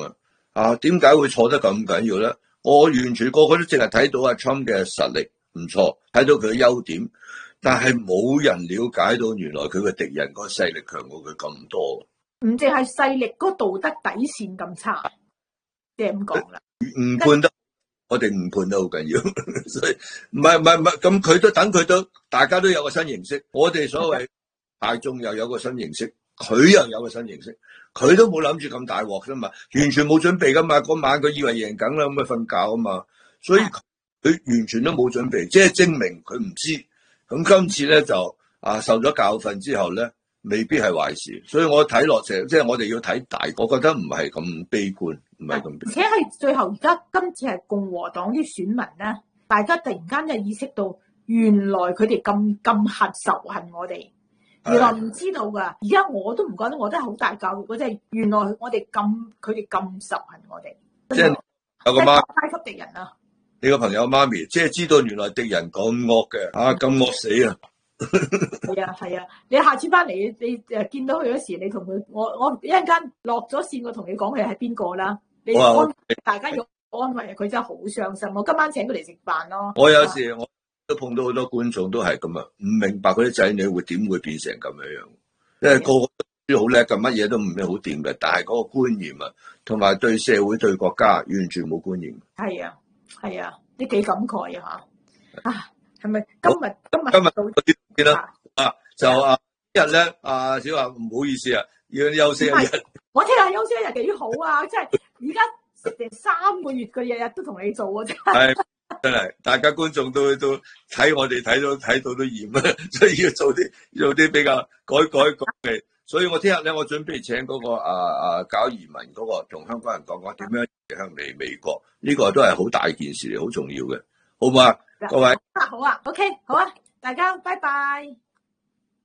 啊，點解會錯得咁緊要咧？我完全個個都淨係睇到阿 Trump 嘅實力唔錯，睇到佢嘅優點，但係冇人了解到原來佢嘅敵人嗰個勢力強過佢咁多。 唔淨係勢力，嗰道德底線咁差，即係咁講啦。 唔判得，我哋唔判得好緊要，所以唔係唔係唔係，咁佢都等佢都，大家都有個新形式。我哋所謂大眾又有個新形式，佢又有個新形式。佢都冇諗住咁大鑊啫嘛，完全冇準備噶嘛。嗰晚佢以為贏緊啦，咁咪瞓覺啊嘛。所以佢完全都冇準備，即係證明佢唔知。咁今次咧就啊受咗教訓之後咧，未必係壞事。所以我睇落成，即係我哋要睇大，我覺得唔係咁悲觀，唔係咁悲觀。 而且係最後而家今次係共和黨啲選民咧，大家突然間就意識到，原來佢哋咁咁恨仇恨我哋。原來唔知道噶，而家我都唔覺得，我都係好大教育。即係原來我哋咁，佢哋咁仇恨我哋。 即係有個媽階級敵人啊！ 你個朋友媽咪，即係知道原來敵人咁惡嘅，啊咁惡死啊！ 係啊係啊，你下次翻嚟，你誒見到佢嗰時，你同佢，我我一陣間落咗線，我同你講佢係邊個啦。你安大家要安慰佢，真係好傷心。我今晚請佢嚟食飯咯。 我有時我。都碰到好多觀眾都係咁啊，唔明白嗰啲仔女會點會變成咁樣樣，因為個個都好叻嘅，乜嘢都唔係好掂嘅，但係嗰個觀念啊，同埋對社會對國家完全冇觀念。係啊係啊，你幾感慨啊嚇！啊，係咪今日今日今日到啲邊啦？啊，就啊一日咧，啊小華唔好意思啊，要休息一日。 我聽下休息一日幾好啊！即係而家成三個月嘅日日都同你做啊！真係。 真係，大家觀眾都都睇我哋睇到睇到都厭啊，所以要做啲做啲比較改改改嘅。所以我聽日咧，我準備請嗰、那個啊啊搞移民嗰、那個，同香港人講講點樣移向嚟美國，呢、這個都係好大件事，好重要嘅，好唔好啊？各位， 好啊，好啊 ，OK，好啊，大家拜拜。